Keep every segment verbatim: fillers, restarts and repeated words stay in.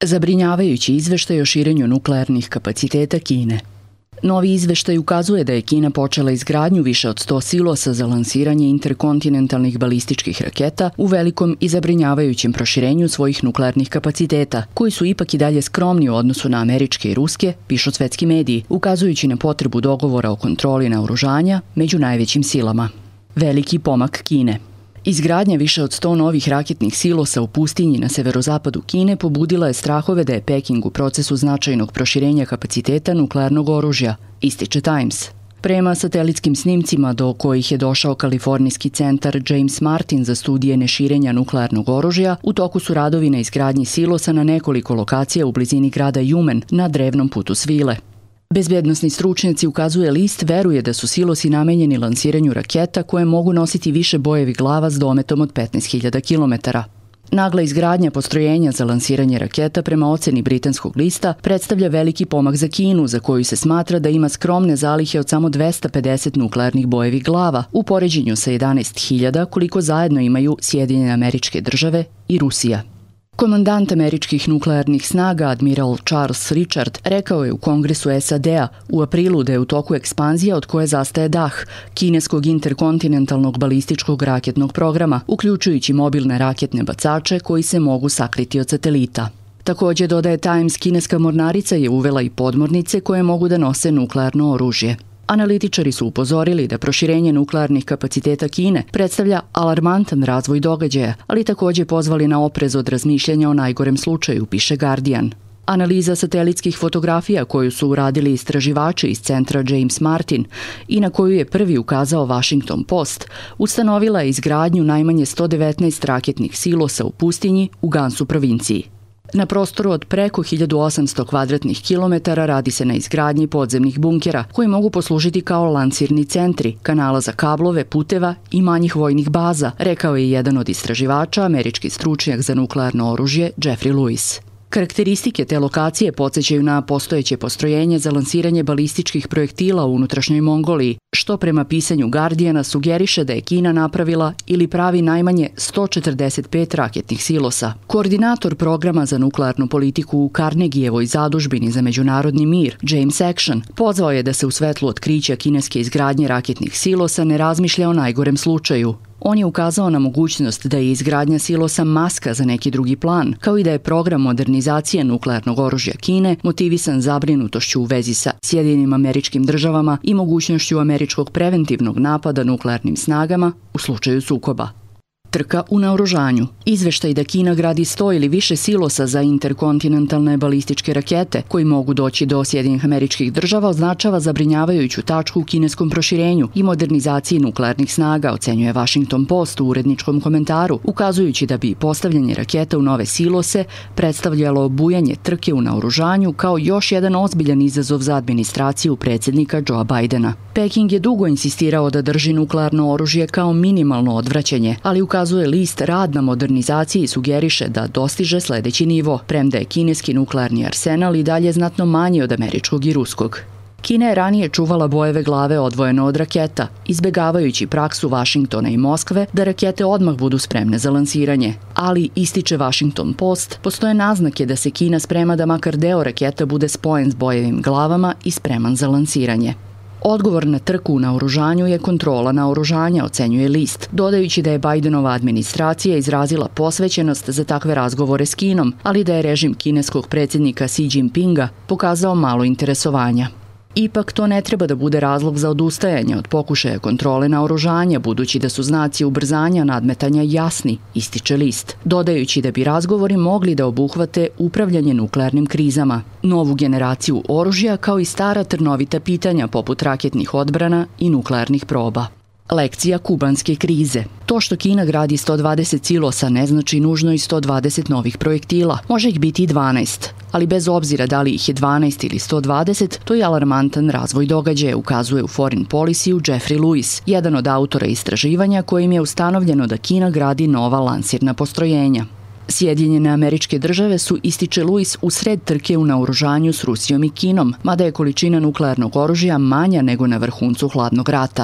Zabrinjavajući izveštaj o širenju nuklearnih kapaciteta Kine. Novi izveštaj ukazuje da je Kina počela izgradnju više od sto silosa za lansiranje interkontinentalnih balističkih raketa u velikom i zabrinjavajućem proširenju svojih nuklearnih kapaciteta, koji su ipak i dalje skromni u odnosu na američke i ruske, pišu svetski mediji, ukazujući na potrebu dogovora o kontroli naoružanja među najvećim silama. Veliki pomak Kine. Izgradnja više od sto novih raketnih silosa u pustinji na severozapadu Kine pobudila je strahove da je Peking u procesu značajnog proširenja kapaciteta nuklearnog oružja, ističe Times. Prema satelitskim snimcima do kojih je došao kalifornijski centar James Martin za studije neširenja nuklearnog oružja, u toku su radovi na izgradnji silosa na nekoliko lokacija u blizini grada Yumen na drevnom putu svile. Bezbednosni stručnjaci, ukazuje list, veruje da su silosi namenjeni lansiranju raketa koje mogu nositi više bojevih glava s dometom od petnaest hiljada kilometara. Nagla izgradnja postrojenja za lansiranje raketa prema oceni britanskog lista predstavlja veliki pomak za Kinu, za koju se smatra da ima skromne zalihe od samo dvesta pedeset nuklearnih bojevih glava, u poređenju sa jedanaest hiljada koliko zajedno imaju Sjedinjene Američke Države i Rusija. Komandant američkih nuklearnih snaga, admiral Charles Richard, rekao je u Kongresu S A D-a u aprilu da je u toku ekspanzija od koje zastaje dah kineskog interkontinentalnog balističkog raketnog programa, uključujući mobilne raketne bacače koji se mogu sakriti od satelita. Također, dodaje Times, kineska mornarica je uvela i podmornice koje mogu da nose nuklearno oružje. Analitičari su upozorili da proširenje nuklearnih kapaciteta Kine predstavlja alarmantan razvoj događaja, ali također pozvali na oprez od razmišljanja o najgorem slučaju, piše Guardian. Analiza satelitskih fotografija koju su uradili istraživači iz centra James Martin i na koju je prvi ukazao Washington Post, ustanovila je izgradnju najmanje sto devetnaest raketnih silosa u pustinji u Gansu provinciji. Na prostoru od preko hiljadu osamsto kvadratnih kilometara radi se na izgradnji podzemnih bunkera koji mogu poslužiti kao lansirni centri, kanala za kablove, puteva i manjih vojnih baza, rekao je jedan od istraživača, američki stručnjak za nuklearno oružje Jeffrey Lewis. Karakteristike te lokacije podsjećaju na postojeće postrojenje za lansiranje balističkih projektila u unutrašnjoj Mongoliji, što prema pisanju Guardiana sugeriše da je Kina napravila ili pravi najmanje sto četrdeset pet raketnih silosa. Koordinator programa za nuklearnu politiku u Carnegievoj zadužbini za međunarodni mir, James Action, pozvao je da se u svetlu otkrića kineske izgradnje raketnih silosa ne razmišlja o najgorem slučaju. On je ukazao na mogućnost da je izgradnja silosa maska za neki drugi plan, kao i da je program modernizacije nuklearnog oružja Kine motivisan zabrinutošću u vezi sa Sjedinjenim Američkim Državama i mogućnošću američkog preventivnog napada nuklearnim snagama u slučaju sukoba. Trka u naoružanju. Izveštaj da Kina gradi sto ili više silosa za interkontinentalne balističke rakete koji mogu doći do Sjedinjenih Američkih Država označava zabrinjavajuću tačku u kineskom proširenju i modernizaciji nuklearnih snaga, ocenjuje Washington Post u uredničkom komentaru, ukazujući da bi postavljanje raketa u nove silose predstavljalo bujanje trke u naoružanju kao još jedan ozbiljan izazov za administraciju predsjednika Joea Bidena. Peking je dugo insistirao da drži nuklearno oružje kao minimalno odvraćanje, ali ukazuje Ukazuje list, rad na modernizaciji sugeriše da dostiže sledeći nivo, premda je kineski nuklearni arsenal i dalje znatno manji od američkog i ruskog. Kina je ranije čuvala bojeve glave odvojeno od raketa, izbegavajući praksu Vašingtona i Moskve da rakete odmah budu spremne za lansiranje. Ali, ističe Washington Post, postoje naznake da se Kina sprema da makar deo raketa bude spojen s bojevim glavama i spreman za lansiranje. Odgovor na trku u naoružanju je kontrola naoružanja, ocenjuje list, dodajući da je Bidenova administracija izrazila posvećenost za takve razgovore s Kinom, ali da je režim kineskog predsjednika Xi Jinpinga pokazao malo interesovanja. Ipak to ne treba da bude razlog za odustajanje od pokušaja kontrole naoružanja, budući da su znaci ubrzanja nadmetanja jasni, ističe list, dodajući da bi razgovori mogli da obuhvate upravljanje nuklearnim krizama, novu generaciju oružja kao i stara trnovita pitanja poput raketnih odbrana i nuklearnih proba. Lekcija kubanske krize. To što Kina gradi sto dvadeset silosa ne znači nužno i sto dvadeset novih projektila. Može ih biti i dvanaest. Ali bez obzira da li ih je dvanaest ili sto dvadeset, to je alarmantan razvoj događaja, ukazuje u Foreign Policy-u Jeffrey Lewis, jedan od autora istraživanja kojim je ustanovljeno da Kina gradi nova lansirna postrojenja. Sjedinjene Američke Države su, ističe Lewis, u sred trke u naoružanju s Rusijom i Kinom, mada je količina nuklearnog oružja manja nego na vrhuncu hladnog rata.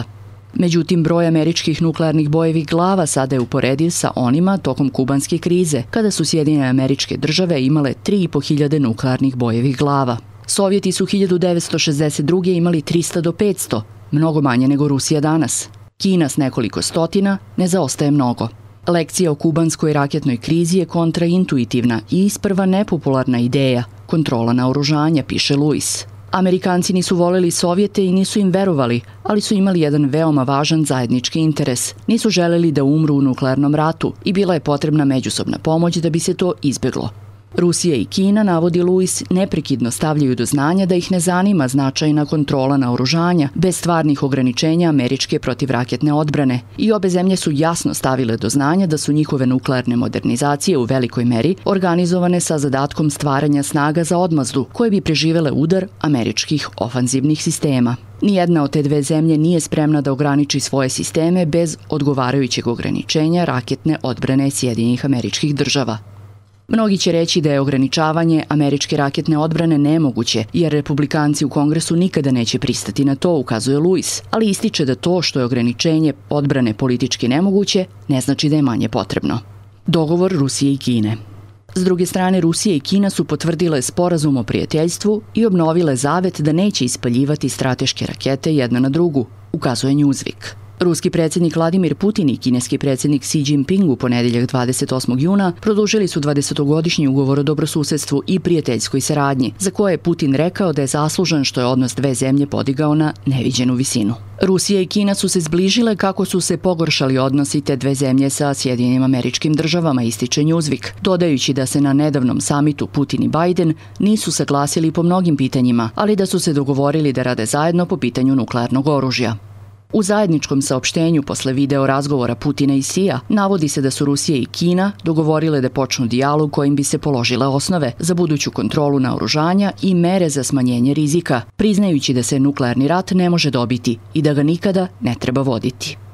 Međutim, broj američkih nuklearnih bojevih glava sada je uporediv sa onima tokom kubanske krize, kada su Sjedinjene Američke Države imale tri i po hiljade nuklearnih bojevih glava. Sovjeti su hiljadu devetsto šezdeset druge. imali trista do petsto, mnogo manje nego Rusija danas. Kina s nekoliko stotina ne zaostaje mnogo. Lekcija o kubanskoj raketnoj krizi je kontraintuitivna i isprva nepopularna ideja, kontrola naoružanja, piše Lewis. Amerikanci nisu voleli Sovjete i nisu im verovali, ali su imali jedan veoma važan zajednički interes. Nisu želeli da umru u nuklearnom ratu i bila je potrebna međusobna pomoć da bi se to izbeglo. Rusija i Kina, navodi Lewis, neprekidno stavljaju do znanja da ih ne zanima značajna kontrola naoružanja bez stvarnih ograničenja američke protivraketne odbrane i obe zemlje su jasno stavile do znanja da su njihove nuklearne modernizacije u velikoj meri organizovane sa zadatkom stvaranja snaga za odmazdu koje bi preživele udar američkih ofanzivnih sistema. Nijedna od te dve zemlje nije spremna da ograniči svoje sisteme bez odgovarajućeg ograničenja raketne odbrane Sjedinjenih Američkih Država. Mnogi će reći da je ograničavanje američke raketne odbrane nemoguće, jer republikanci u Kongresu nikada neće pristati na to, ukazuje Lewis, ali ističe da to što je ograničenje odbrane politički nemoguće, ne znači da je manje potrebno. Dogovor Rusije i Kine. S druge strane, Rusija i Kina su potvrdile sporazum o prijateljstvu i obnovile zavet da neće ispaljivati strateške rakete jedna na drugu, ukazuje Newsweek. Ruski predsjednik Vladimir Putin i kineski predsjednik Xi Jinping u ponedeljak dvadeset osmog juna produžili su dvadesetogodišnji ugovor o dobrosusedstvu i prijateljskoj saradnji, za koje je Putin rekao da je zaslužan što je odnos dve zemlje podigao na neviđenu visinu. Rusija i Kina su se zbližile kako su se pogoršali odnosi te dve zemlje sa Sjedinjenim Američkim Državama, ističe Newsweek, dodajući da se na nedavnom samitu Putin i Biden nisu saglasili po mnogim pitanjima, ali da su se dogovorili da rade zajedno po pitanju nuklearnog oružja. U zajedničkom saopštenju posle video razgovora Putina i Xija navodi se da su Rusija i Kina dogovorile da počnu dijalog kojim bi se položile osnove za buduću kontrolu naoružanja i mere za smanjenje rizika, priznajući da se nuklearni rat ne može dobiti i da ga nikada ne treba voditi.